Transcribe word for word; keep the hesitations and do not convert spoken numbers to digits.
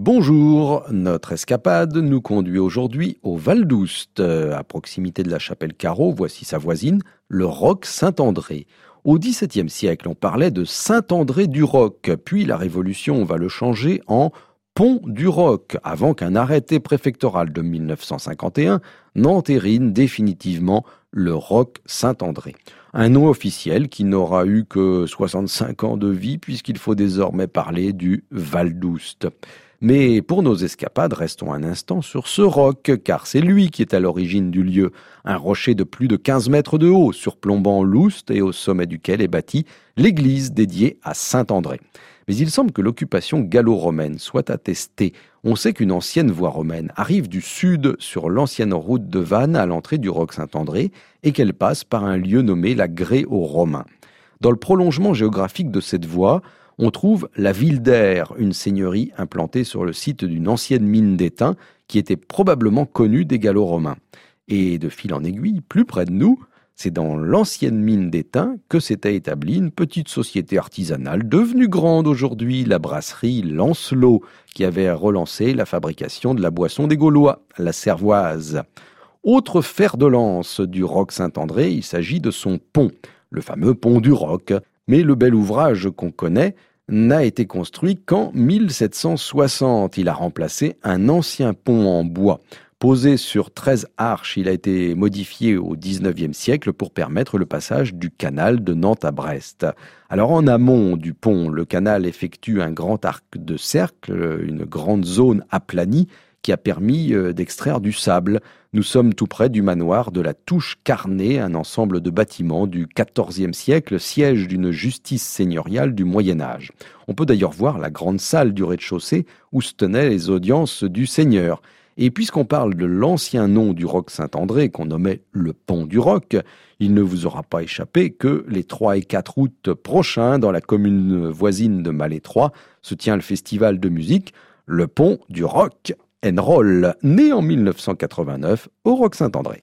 Bonjour, notre escapade nous conduit aujourd'hui au Val d'Oust. À proximité de la chapelle Carreau, voici sa voisine, le Roc Saint-André. Au dix-septième siècle, on parlait de Saint-André du Roc, puis la Révolution va le changer en Pont du Roc, avant qu'un arrêté préfectoral de mille neuf cent cinquante et un n'entérine définitivement le Roc Saint-André. Un nom officiel qui n'aura eu que soixante-cinq ans de vie puisqu'il faut désormais parler du Val d'Oust. Mais pour nos escapades, restons un instant sur ce roc, car c'est lui qui est à l'origine du lieu. Un rocher de plus de quinze mètres de haut, surplombant l'Oust et au sommet duquel est bâtie l'église dédiée à Saint-André. Mais il semble que l'occupation gallo-romaine soit attestée. On sait qu'une ancienne voie romaine arrive du sud sur l'ancienne route de Vannes à l'entrée du Roc Saint-André et qu'elle passe par un lieu nommé la Grée aux Romains. Dans le prolongement géographique de cette voie, on trouve la ville d'Aire, une seigneurie implantée sur le site d'une ancienne mine d'étain qui était probablement connue des Gallo-Romains. Et de fil en aiguille, plus près de nous, c'est dans l'ancienne mine d'étain que s'était établie une petite société artisanale devenue grande aujourd'hui, la brasserie Lancelot, qui avait relancé la fabrication de la boisson des Gaulois, la cervoise. Autre fer de lance du Roc Saint-André, il s'agit de son pont, le fameux pont du Roc. Mais le bel ouvrage qu'on connaît n'a été construit qu'en mille sept cent soixante. Il a remplacé un ancien pont en bois. Posé sur treize arches, il a été modifié au dix-neuvième siècle pour permettre le passage du canal de Nantes à Brest. Alors en amont du pont, le canal effectue un grand arc de cercle, une grande zone aplanie qui a permis d'extraire du sable. Nous sommes tout près du manoir de la Touche Carnée, un ensemble de bâtiments du quatorzième siècle, siège d'une justice seigneuriale du Moyen-Âge. On peut d'ailleurs voir la grande salle du rez-de-chaussée où se tenaient les audiences du seigneur. Et puisqu'on parle de l'ancien nom du Roc Saint-André, qu'on nommait le Pont du Roc, il ne vous aura pas échappé que les trois et quatre août prochains, dans la commune voisine de Malétroit, se tient le festival de musique, le Pont du Rock and Roll, né en mille neuf cent quatre-vingt-neuf au Roc Saint-André.